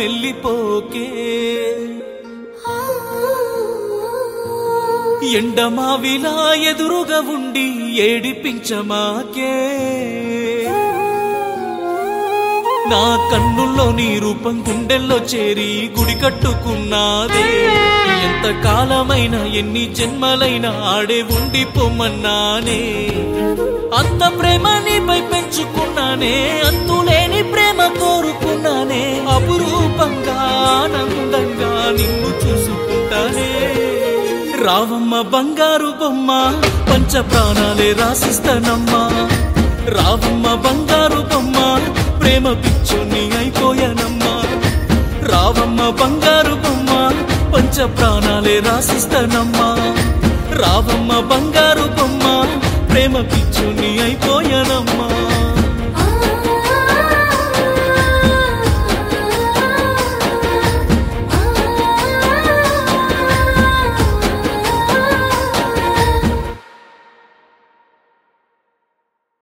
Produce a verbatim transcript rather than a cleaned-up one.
నెల్లిపోకే ఎండమావిలా ఎదురుగా ఉండి ఏడిపించమాకే నా కన్నుల్లో నీ రూపం గుండెల్లో చేరి గుడి కట్టుకున్నాదే ఎంత కాలమైనా ఎన్ని జన్మలైనా ఆడే ఉండిపోమన్నానే అంత ప్రేమ నీపై పెంచుకున్నానే అంతులేని ప్రేమ కోరుకున్నానే అపురూపంగా ఆనందంగా నిన్ను చూసుకుంటానే రావమ్మ బంగారు బొమ్మ పంచ ప్రాణాలే రాసిస్తానమ్మా రావమ్మ బంగారు బొమ్మ ప్రేమ పిచ్చుని అయిపోయానమ్మా రావమ్మ బంగారు బొమ్మ పంచ ప్రాణాలే రాసిస్తానమ్మా రావమ్మ బంగారు